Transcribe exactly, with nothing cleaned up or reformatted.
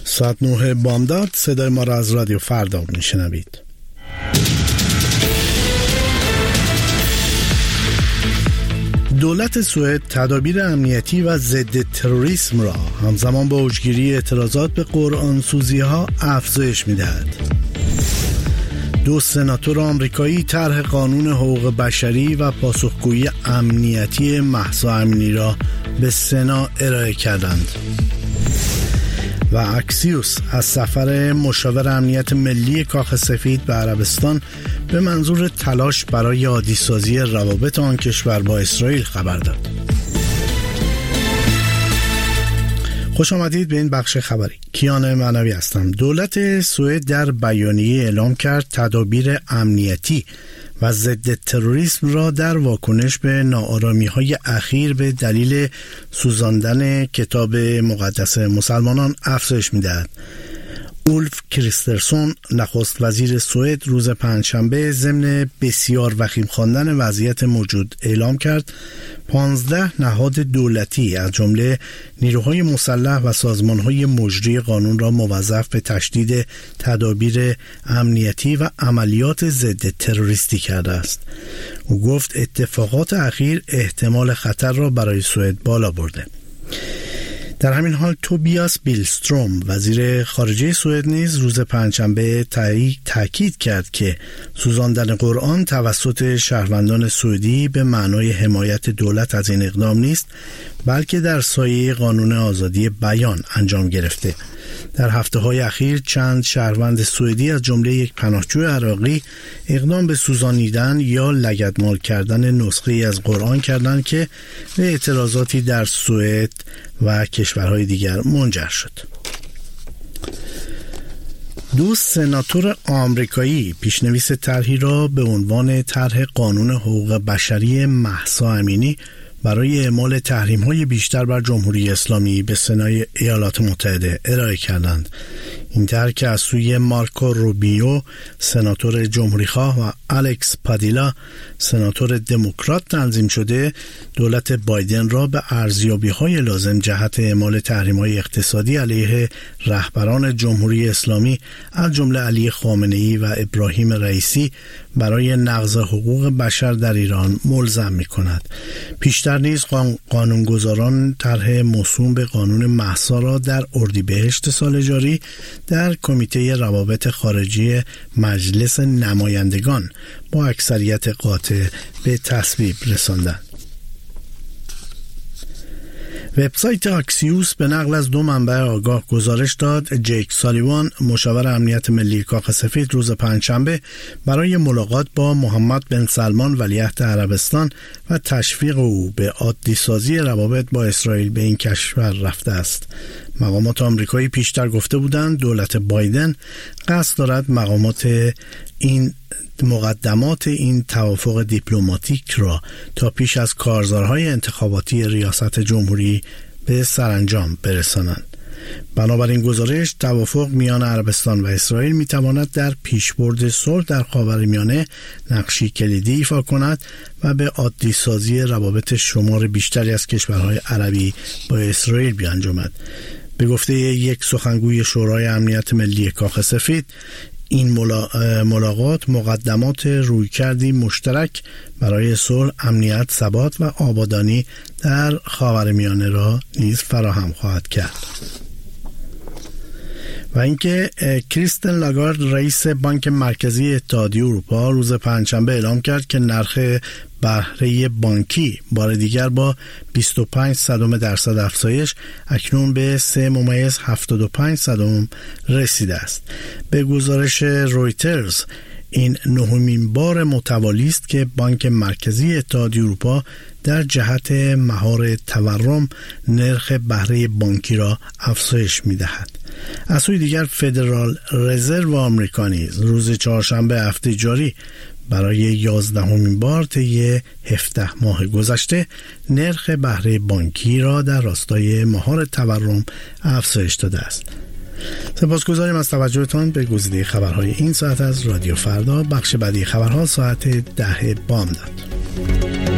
ساعت نه بامداد صدای ما را از رادیو فردا میشنوید. دولت سوئد تدابیر امنیتی و ضد تروریسم را همزمان با اوجگیری اعتراضات به قرآن سوزی ها افزایش می‌دهد. دو سناتور آمریکایی طرح قانون حقوق بشری و پاسخگویی امنیتی مهسا امینی را به سنا ارائه کردند. و اکسیوس از سفر مشاور امنیت ملی کاخ سفید به عربستان به منظور تلاش برای عادی‌سازی روابط آن کشور با اسرائیل خبر داد. خوش آمدید به این بخش خبری. کیان معنوی هستم. دولت سوئد در بیانیه اعلام کرد تدابیر امنیتی و ضد تروریسم را در واکنش به ناآرامی‌های اخیر به دلیل سوزاندن کتاب مقدس مسلمانان افزایش می‌دهد. اولف کریسترسون نخست وزیر سوئد روز پنجشنبه ضمن بسیار وخیم خواندن وضعیت موجود اعلام کرد پانزده نهاد دولتی از جمله نیروهای مسلح و سازمانهای مجری قانون را موظف به تشدید تدابیر امنیتی و عملیات ضد تروریستی کرده است. او گفت اتفاقات اخیر احتمال خطر را برای سوئد بالا برده. در همین حال توبیاس بیلستروم وزیر خارجه سوئد نیز روز پنجشنبه تاکید کرد که سوزاندن قرآن توسط شهروندان سوئدی به معنای حمایت دولت از این اقدام نیست، بلکه در سایه قانون آزادی بیان انجام گرفته. در هفته‌های اخیر چند شهروند سوئدی از جمله یک پناهجوی عراقی اقدام به سوزانیدن یا لگدمال کردن نسخه‌ای از قرآن کردند که به اعتراضاتی در سوئد و کشورهای دیگر منجر شد. دو سناتور آمریکایی پیشنویس طرحی را به عنوان طرح قانون حقوق بشری مهسا امینی برای اعمال تحریم‌های بیشتر بر جمهوری اسلامی به سنای ایالات متحده ارائه کردند. این طرح که از سوی مارکو روبیو سناتور جمهوری‌خواه و الکس پادیلا سناتور دموکرات تنظیم شده، دولت بایدن را به ارزیابی‌های لازم جهت اعمال تحریم‌های اقتصادی علیه رهبران جمهوری اسلامی از جمله علی خامنه‌ای و ابراهیم رئیسی برای نقض حقوق بشر در ایران ملزم می‌کند. پیشتر نیز قانونگذاران طرح موسوم به قانون مهسا را در اردیبهشت سال جاری در کمیته روابط خارجی مجلس نمایندگان با اکثریت قاطع به تصویب رساندند. وبسایت اکسیوس به نقل از دو منبع آگاه گزارش داد جیک سالیوان مشاور امنیت ملی کاخ سفید روز پنجشنبه برای ملاقات با محمد بن سلمان ولیعهد عربستان و تشویق او به عادی‌سازی روابط با اسرائیل به این کشور رفته است. مقامات آمریکایی پیشتر گفته بودند دولت بایدن قصد دارد مقامات این مقدمات این توافق دیپلماتیک را تا پیش از کارزارهای انتخاباتی ریاست جمهوری به سرانجام برسانند. بنابراین گزارش توافق میان عربستان و اسرائیل میتواند در پیشبرد صلح در خاورمیانه نقشی کلیدی ایفا کند و به عادی‌سازی روابط شمار بیشتری از کشورهای عربی با اسرائیل بیانجامد. به گفته یک سخنگوی شورای امنیت ملی کاخ سفید، این ملاقات مقدمات رویکردی مشترک برای صلح، امنیت، ثبات و آبادانی در خاورمیانه را نیز فراهم خواهد کرد. و اینکه کریستین لاگارد رئیس بانک مرکزی اتحادیه اروپا روز پنجشنبه اعلام کرد که نرخ بهره بانکی بار دیگر با بیست و پنج صدم درصد افزایش اکنون به سه ممیز هفتاد و پنج صدم رسیده است. به گزارش رویترز این نهمین بار متوالی است که بانک مرکزی اتحادیه اروپا در جهت مهار تورم نرخ بهره بانکی را افزایش می‌دهد. از سوی دیگر فدرال رزرو آمریکا نیز روز چهارشنبه هفته جاری برای یازدهمین بار طی هفده ماه گذشته نرخ بهره بانکی را در راستای مهار تورم افزایش داده است. سپاسگزاریم از توجهتان به گزیده خبرهای این ساعت از رادیو فردا. بخش بعدی خبرها ساعت ده بامداد.